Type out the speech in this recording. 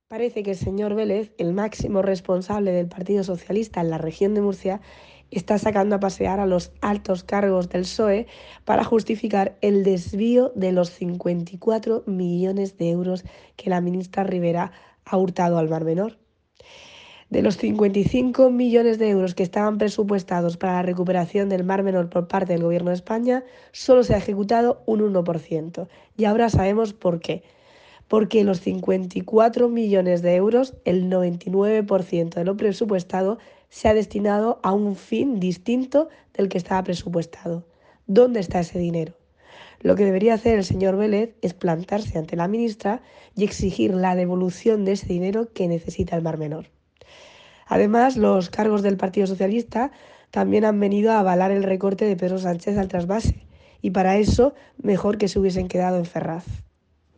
Parece que el señor Vélez, el máximo responsable del Partido Socialista en la región de Murcia, está sacando a pasear a los altos cargos del PSOE para justificar el desvío de los 54 millones de euros que la ministra Rivera ha hurtado al Mar Menor. De los 55 millones de euros que estaban presupuestados para la recuperación del Mar Menor por parte del Gobierno de España, solo se ha ejecutado un 1%. Y ahora sabemos por qué. Porque los 54 millones de euros, el 99% de lo presupuestado, se ha destinado a un fin distinto del que estaba presupuestado. ¿Dónde está ese dinero? Lo que debería hacer el señor Vélez es plantarse ante la ministra y exigir la devolución de ese dinero que necesita el Mar Menor. Además, los cargos del Partido Socialista también han venido a avalar el recorte de Pedro Sánchez al trasvase, y para eso mejor que se hubiesen quedado en Ferraz.